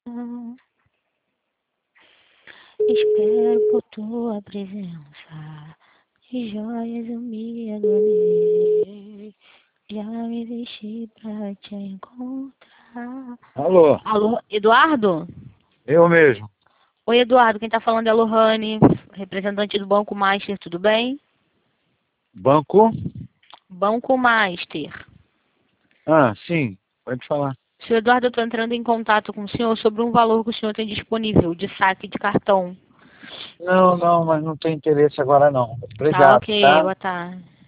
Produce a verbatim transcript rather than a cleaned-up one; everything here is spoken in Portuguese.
Espero por tua presença, de joias eu me agonei, já me vesti pra te encontrar. Alô, Alô, Eduardo? eu mesmo. Oi, Eduardo, quem tá falando é a Lohane, representante do Banco Master, tudo bem? Banco? Banco Master. Ah, sim, pode falar. Senhor Eduardo, eu estou entrando em contato com o senhor sobre um valor que o senhor tem disponível de saque de cartão. Não, não, mas não tem interesse agora não. Tá Obrigado, ok, tá? boa tarde.